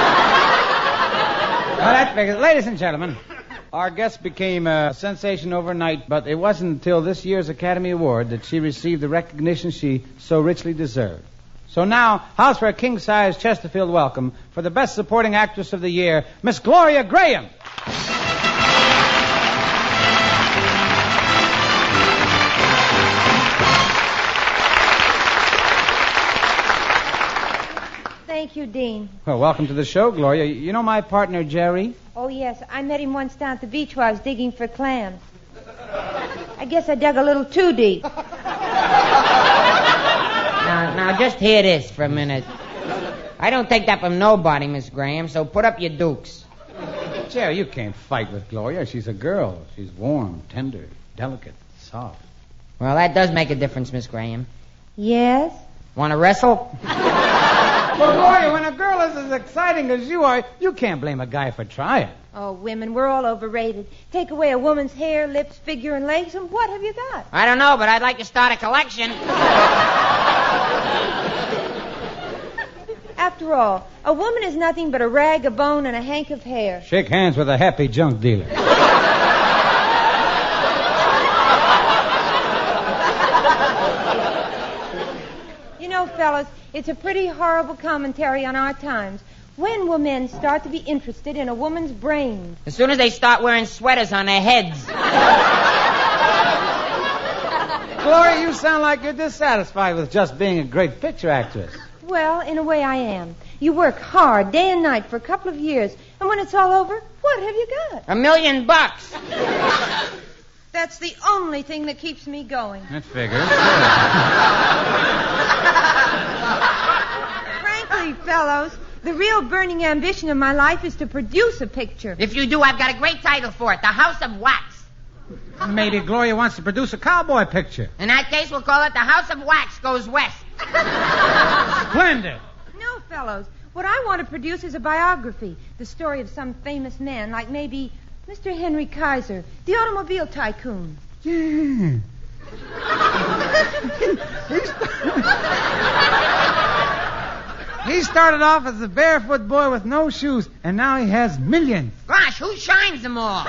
Well, that figures. Ladies and gentlemen, our guest became a sensation overnight, but it wasn't until this year's Academy Award that she received the recognition she so richly deserved. So now, house for a king-size Chesterfield welcome for the Best Supporting Actress of the Year, Miss Gloria Graham. Thank you, Dean. Well, welcome to the show, Gloria. You know my partner, Jerry? Oh, yes. I met him once down at the beach while I was digging for clams. I guess I dug a little too deep. Now, just hear this for a minute. I don't take that from nobody, Miss Graham, so put up your dukes. Jerry, you can't fight with Gloria. She's a girl. She's warm, tender, delicate, soft. Well, that does make a difference, Miss Graham. Yes? Want to wrestle? Well, Gloria, when a girl is as exciting as you are, you can't blame a guy for trying. Oh, women, we're all overrated. Take away a woman's hair, lips, figure, and legs, and what have you got? I don't know, but I'd like to start a collection. After all, a woman is nothing but a rag, a bone, and a hank of hair. Shake hands with a happy junk dealer. You know, fellas, it's a pretty horrible commentary on our times. When will men start to be interested in a woman's brain? As soon as they start wearing sweaters on their heads. Gloria, you sound like you're dissatisfied with just being a great picture actress. Well, in a way I am. You work hard day and night for a couple of years, and when it's all over, what have you got? $1 million. That's the only thing that keeps me going. That figures. fellows. The real burning ambition of my life is to produce a picture. If you do, I've got a great title for it. The House of Wax. Maybe Gloria wants to produce a cowboy picture. In that case, we'll call it The House of Wax Goes West. Splendid. No, fellows. What I want to produce is a biography. The story of some famous man, like maybe Mr. Henry Kaiser, the automobile tycoon. Yeah. He started off as a barefoot boy with no shoes, and now he has millions. Gosh, who shines them all?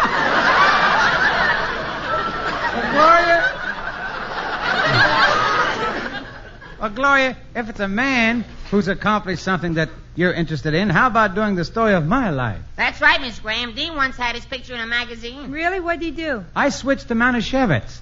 Gloria, if it's a man who's accomplished something that you're interested in, how about doing the story of my life? That's right, Miss Graham. Dean once had his picture in a magazine. Really? What'd he do? I switched to Manischewitz.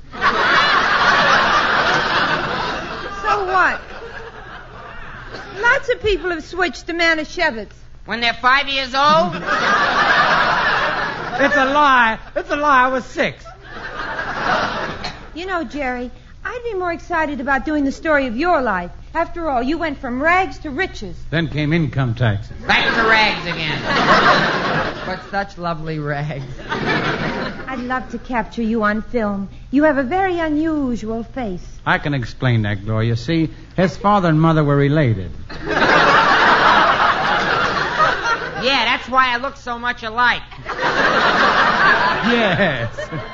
So what? Lots of people have switched to Manischewitz. When they're 5 years old? It's a lie. It's a lie. I was 6. You know, Jerry, I'd be more excited about doing the story of your life. After all, you went from rags to riches. Then came income taxes. Back to rags again. But such lovely rags. I'd love to capture you on film. You have a very unusual face. I can explain that, Gloria. See, his father and mother were related. Yeah, that's why I look so much alike. Yes.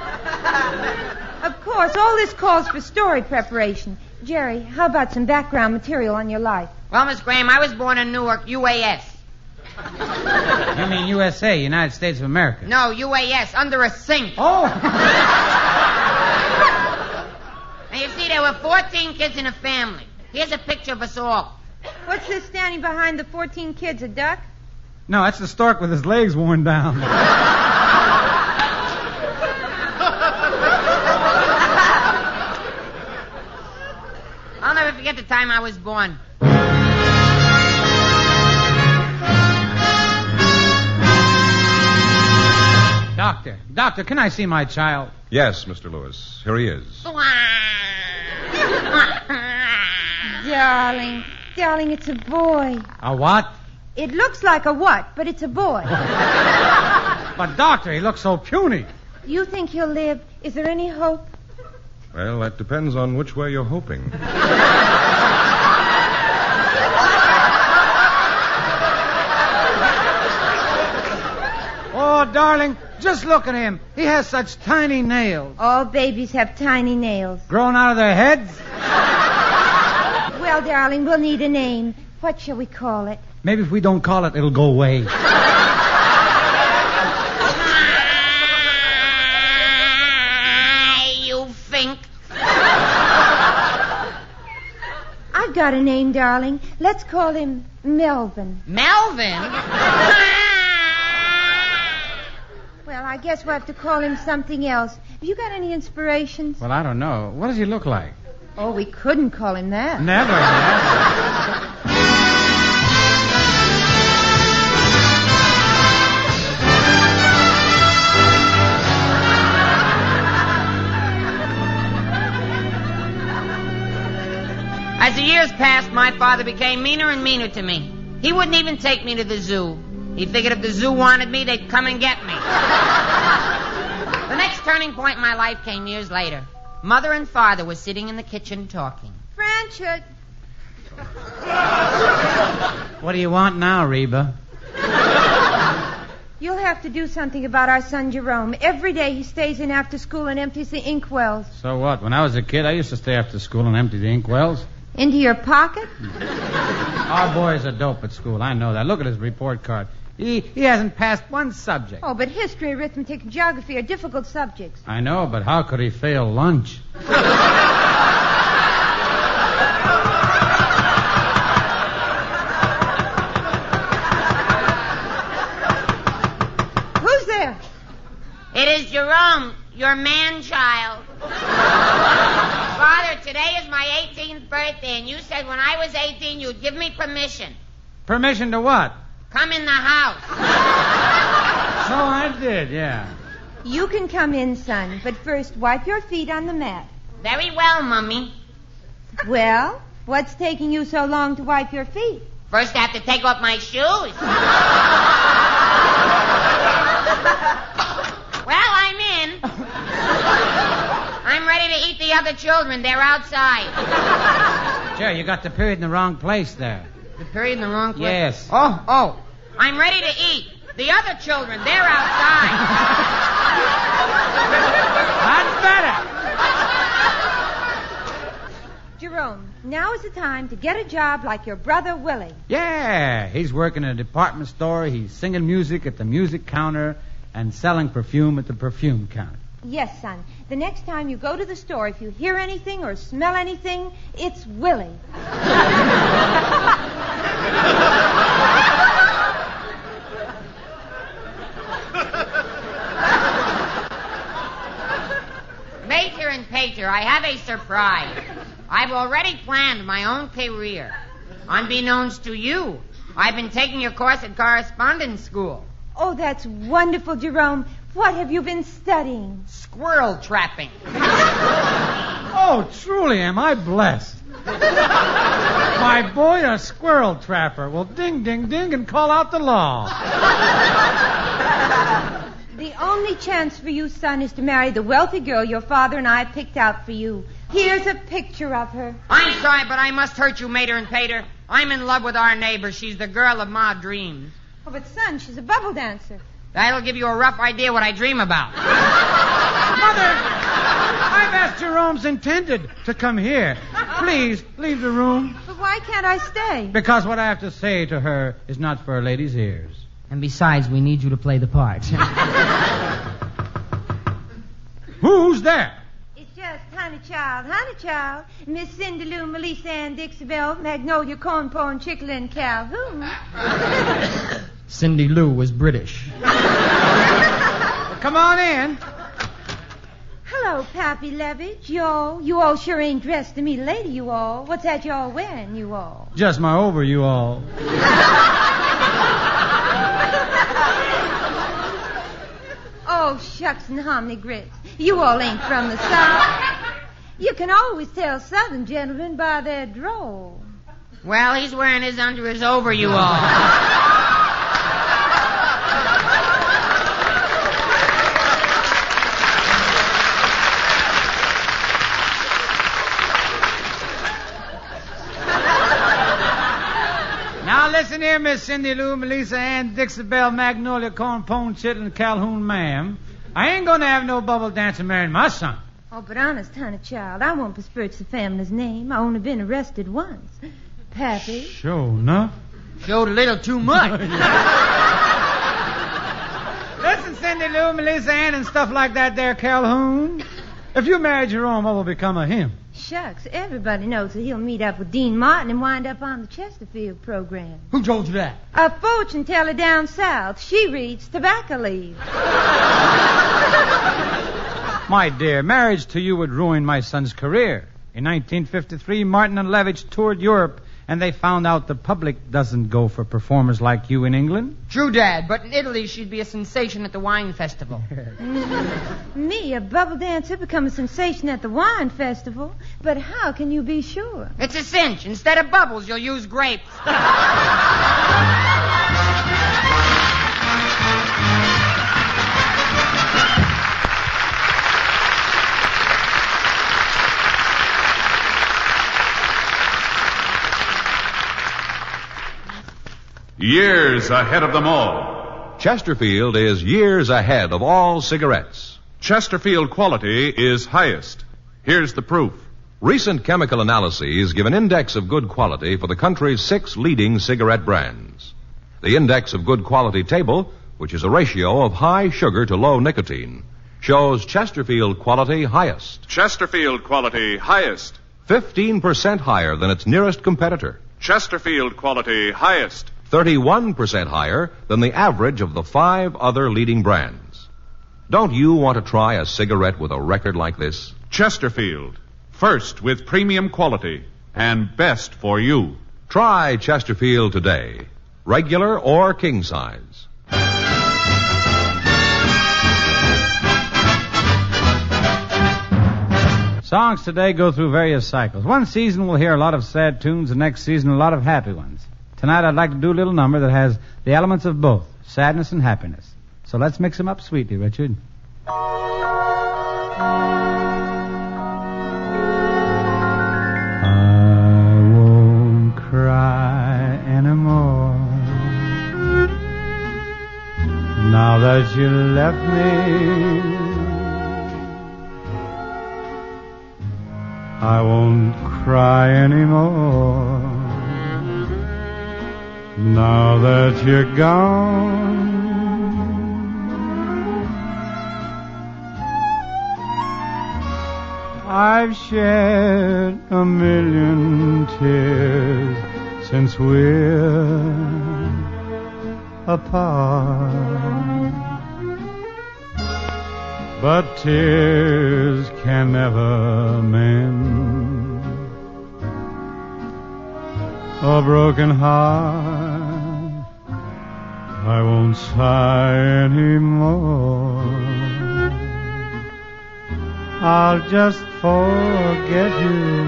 Of course, all this calls for story preparation. Jerry, how about some background material on your life? Well, Miss Graham, I was born in Newark, UAS. You mean USA, United States of America? No, UAS, under a sink. Oh! And you see, there were 14 kids in a family. Here's a picture of us all. What's this standing behind the 14 kids, a duck? No, that's the stork with his legs worn down. I'll never forget the time I was born. Doctor, can I see my child? Yes, Mr. Lewis. Here he is. Darling, it's a boy. A what? It looks like a what, but it's a boy. But, Doctor, he looks so puny. You think he'll live? Is there any hope? Well, that depends on which way you're hoping. Oh, darling, just look at him. He has such tiny nails. All babies have tiny nails. Growing out of their heads? Well, darling, we'll need a name. What shall we call it? Maybe if we don't call it, it'll go away. You think? I've got a name, darling. Let's call him Melvin. Melvin? Well, I guess we'll have to call him something else. Have you got any inspirations? Well, I don't know. What does he look like? Oh, we couldn't call him that. Never. As the years passed, my father became meaner and meaner to me. He wouldn't even take me to the zoo. He figured if the zoo wanted me, they'd come and get me. The next turning point in my life came years later. Mother and father were sitting in the kitchen talking. Franchot. What do you want now, Reba? You'll have to do something about our son Jerome. Every day he stays in after school and empties the inkwells. So what? When I was a kid, I used to stay after school and empty the inkwells. Into your pocket? Our boy's a dope at school. I know that. Look at his report card. He hasn't passed one subject. Oh, but history, arithmetic, and geography are difficult subjects. I know, but how could he fail lunch? Who's there? It is Jerome, your man-child. Father, today is my 18th birthday, and you said when I was 18 you'd give me permission. Permission to what? Come in the house. So I did, yeah. You can come in, son, but first wipe your feet on the mat. Very well, Mummy. Well, what's taking you so long to wipe your feet? First, I have to take off my shoes. Well, I'm in. I'm ready to eat the other children. They're outside. Jerry, you got the period in the wrong place there. The period in the wrong place? Yes. Oh. I'm ready to eat. The other children, they're outside. That's better. Jerome, now is the time to get a job like your brother Willie. Yeah, he's working in a department store. He's singing music at the music counter and selling perfume at the perfume counter. Yes, son. The next time you go to the store, if you hear anything or smell anything, it's Willie. Mater and Pater, I have a surprise. I've already planned my own career. Unbeknownst to you, I've been taking your course at correspondence school. Oh, that's wonderful, Jerome. What have you been studying? Squirrel trapping. Oh, truly am I blessed. My boy, a squirrel trapper. Well, ding, ding, ding, and call out the law. The only chance for you, son, is to marry the wealthy girl your father and I picked out for you. Here's a picture of her. I'm sorry, but I must hurt you, Mater and Pater. I'm in love with our neighbor. She's the girl of my dreams. Oh, but son, she's a bubble dancer. That'll give you a rough idea what I dream about. Mother, I've asked Jerome's intended to come here. Please, leave the room. But why can't I stay? Because what I have to say to her is not for a lady's ears. And besides, we need you to play the part. Who's there? It's just Honey Child, Miss Cindy Lou, Melissa Ann, Dixie Belle, Magnolia, Cornpone, Chickle, and Calhoun. Cindy Lou was British. Well, come on in. Hello, Pappy Levitch. You all sure ain't dressed to meet a lady, you all. What's that you all wearing, you all? Just my over, you all. Oh, shucks and hominy grits. You all ain't from the South. You can always tell Southern gentlemen by their drawl. Well, he's wearing his under his over, you all. Now listen here, Miss Cindy Lou, Melissa Ann, Dixie Belle, Magnolia, Cornpone, Chitlin, and Calhoun, ma'am. I ain't gonna have no bubble dancer marrying my son. Oh, but honest, Honey Child, I won't besmirch the family's name. I only been arrested once. Pappy. Sure enough. Showed a little too much. Listen, Cindy Lou, Melissa Ann, and stuff like that there, Calhoun. If you marry Jerome, what will become of him? Shucks, everybody knows that he'll meet up with Dean Martin and wind up on the Chesterfield program. Who told you that? A fortune teller down south. She reads tobacco leaves. My dear, marriage to you would ruin my son's career. In 1953, Martin and Levitch toured Europe, and they found out the public doesn't go for performers like you in England. True, Dad, but in Italy she'd be a sensation at the wine festival. Me, a bubble dancer, become a sensation at the wine festival? But how can you be sure? It's a cinch. Instead of bubbles, you'll use grapes. Years ahead of them all. Chesterfield is years ahead of all cigarettes. Chesterfield quality is highest. Here's the proof. Recent chemical analyses give an index of good quality for the country's 6 leading cigarette brands. The index of good quality table, which is a ratio of high sugar to low nicotine, shows Chesterfield quality highest. Chesterfield quality highest. 15% higher than its nearest competitor. Chesterfield quality highest. 31% higher than the average of the 5 other leading brands. Don't you want to try a cigarette with a record like this? Chesterfield. First with premium quality and best for you. Try Chesterfield today. Regular or king size. Songs today go through various cycles. One season we'll hear a lot of sad tunes, the next season a lot of happy ones. Tonight I'd like to do a little number that has the elements of both, sadness and happiness. So let's mix them up sweetly, Richard. I won't cry anymore now that you left me. I won't cry anymore now that you're gone. I've shed a million tears since we're apart, but tears can never mend a broken heart. I won't sigh anymore. I'll just forget you,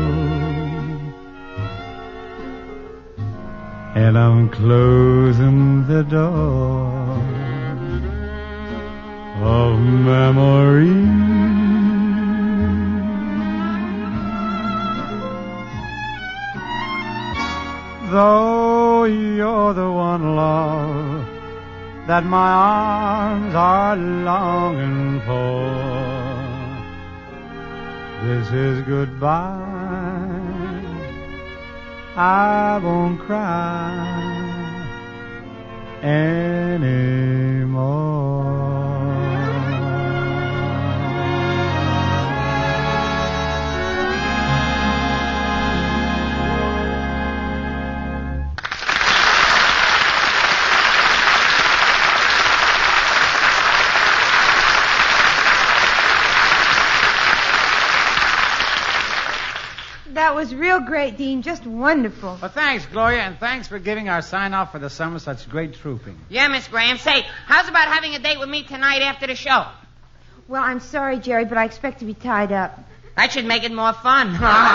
and I'm closing the door of memory. Though you're the one, love, that my arms are longing for, this is goodbye. I won't cry anymore. That was real great, Dean. Just wonderful. Well, thanks, Gloria, and thanks for giving our sign-off for the summer such great trooping. Yeah, Miss Graham. Say, how's about having a date with me tonight after the show? Well, I'm sorry, Jerry, but I expect to be tied up. That should make it more fun.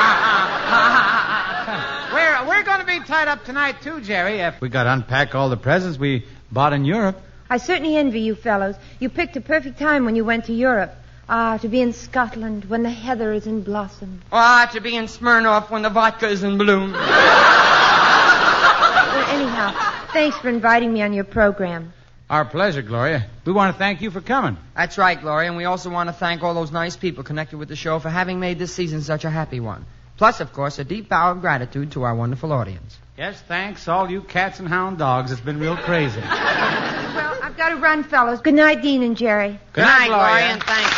We're going to be tied up tonight, too, Jerry. If we got to unpack all the presents we bought in Europe. I certainly envy you fellows. You picked a perfect time when you went to Europe. Ah, to be in Scotland when the heather is in blossom. Ah, to be in Smirnoff when the vodka is in bloom. Well, anyhow, thanks for inviting me on your program. Our pleasure, Gloria. We want to thank you for coming. That's right, Gloria, and we also want to thank all those nice people connected with the show for having made this season such a happy one. Plus, of course, a deep bow of gratitude to our wonderful audience. Yes, thanks, all you cats and hound dogs. It's been real crazy. Well, I've got to run, fellows. Good night, Dean and Jerry. Good night, Gloria, and thanks.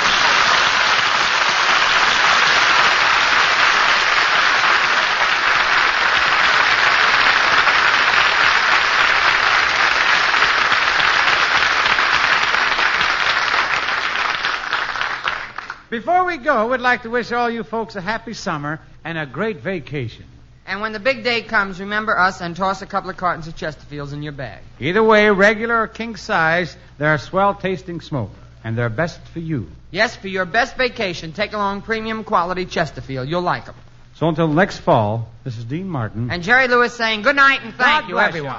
Before we go, we'd like to wish all you folks a happy summer and a great vacation. And when the big day comes, remember us and toss a couple of cartons of Chesterfields in your bag. Either way, regular or king size, they're a swell-tasting smoke, and they're best for you. Yes, for your best vacation, take along premium quality Chesterfield. You'll like them. So until next fall, this is Dean Martin. And Jerry Lewis saying good night and thank you, everyone.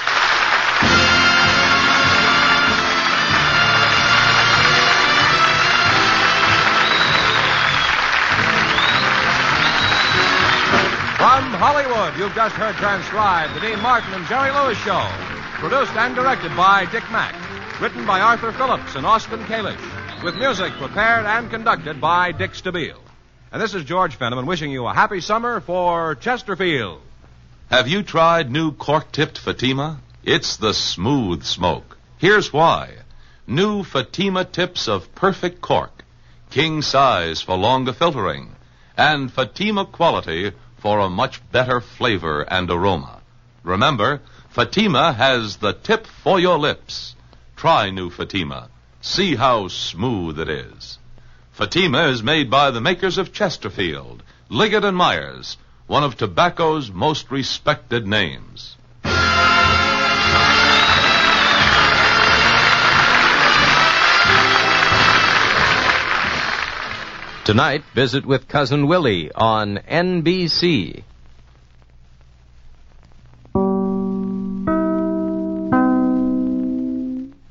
From Hollywood, you've just heard transcribed the Dean Martin and Jerry Lewis Show. Produced and directed by Dick Mack. Written by Arthur Phillips and Austin Kalish. With music prepared and conducted by Dick Stabile. And this is George Fenneman wishing you a happy summer for Chesterfield. Have you tried new cork-tipped Fatima? It's the smooth smoke. Here's why. New Fatima tips of perfect cork. King size for longer filtering. And Fatima quality for a much better flavor and aroma. Remember, Fatima has the tip for your lips. Try new Fatima. See how smooth it is. Fatima is made by the makers of Chesterfield, Liggett and Myers, one of tobacco's most respected names. Tonight, visit with Cousin Willie on NBC.